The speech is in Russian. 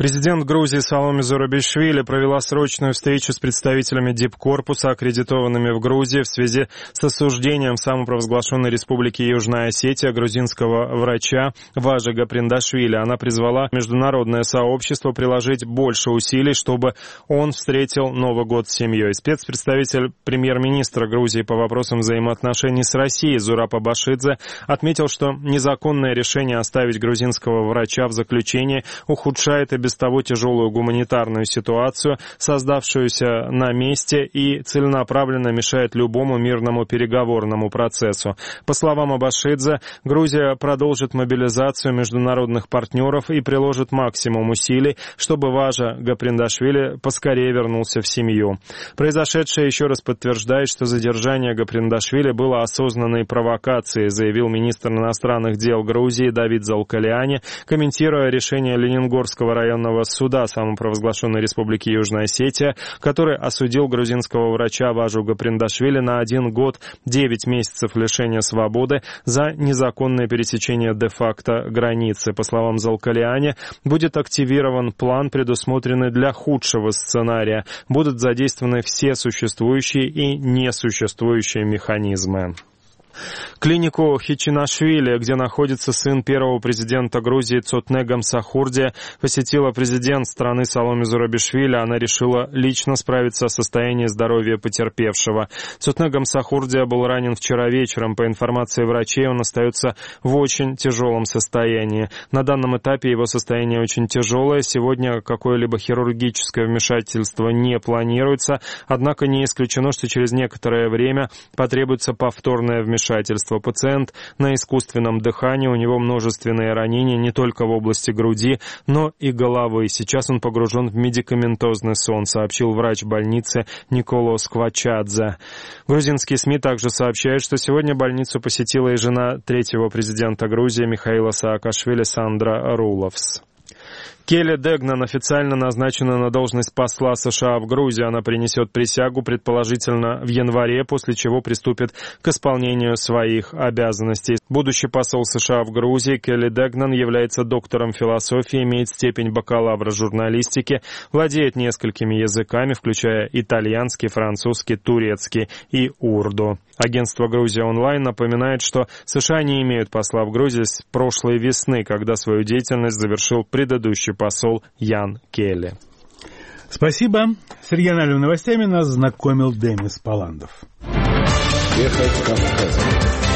Президент Грузии Саломе Зурабишвили провела срочную встречу с представителями Дипкорпуса, аккредитованными в Грузии, в связи с осуждением самопровозглашенной республики Южная Осетия грузинского врача Важи Гаприндашвили. Она призвала международное сообщество приложить больше усилий, чтобы он встретил Новый год с семьей. Спецпредставитель премьер-министра Грузии по вопросам взаимоотношений с Россией Зураб Абашидзе отметил, что незаконное решение оставить грузинского врача в заключении ухудшает и без того тяжелую гуманитарную ситуацию, создавшуюся на месте, и целенаправленно мешает любому мирному переговорному процессу. По словам Абашидзе, Грузия продолжит мобилизацию международных партнеров и приложит максимум усилий, чтобы Важа Гаприндашвили поскорее вернулся в семью. Произошедшее еще раз подтверждает, что задержание Гаприндашвили было осознанной провокацией, заявил министр иностранных дел Грузии Давид Залкалиани, комментируя решение Ленингорского районного суда самопровозглашенной республики Южная Осетия, который осудил грузинского врача Важу Гаприндашвили на 1 год 9 месяцев лишения свободы за незаконное пересечение де-факто границы. По словам Залкалиани, будет активирован план, предусмотренный для худшего сценария. Будут задействованы все существующие и несуществующие механизмы. Клинику Хичинашвили, где находится сын первого президента Грузии Цотне Гамсахурди, посетила президент страны Саломе Зурабишвили. Она решила лично справиться о состоянии здоровья потерпевшего. Цотне Гамсахурди был ранен вчера вечером. По информации врачей, он остается в очень тяжелом состоянии. На данном этапе его состояние очень тяжелое. Сегодня какое-либо хирургическое вмешательство не планируется. Однако не исключено, что через некоторое время потребуется повторное вмешательство. Пациент на искусственном дыхании, у него множественные ранения не только в области груди, но и головы. Сейчас он погружен в медикаментозный сон, сообщил врач больницы Николо Сквачадзе. Грузинские СМИ также сообщают, что сегодня больницу посетила и жена третьего президента Грузии Михаила Саакашвили Сандра Руловс. Келли Дегнан официально назначена на должность посла США в Грузии. Она принесет присягу, предположительно, в январе, после чего приступит к исполнению своих обязанностей. Будущий посол США в Грузии Келли Дегнан является доктором философии, имеет степень бакалавра журналистики, владеет несколькими языками, включая итальянский, французский, турецкий и урду. Агентство «Грузия онлайн» напоминает, что США не имеют посла в Грузии с прошлой весны, когда свою деятельность завершил предыдущий посол Ян Келли. Спасибо. С региональными новостями нас знакомил Денис Паландов. Ехать Кавказом.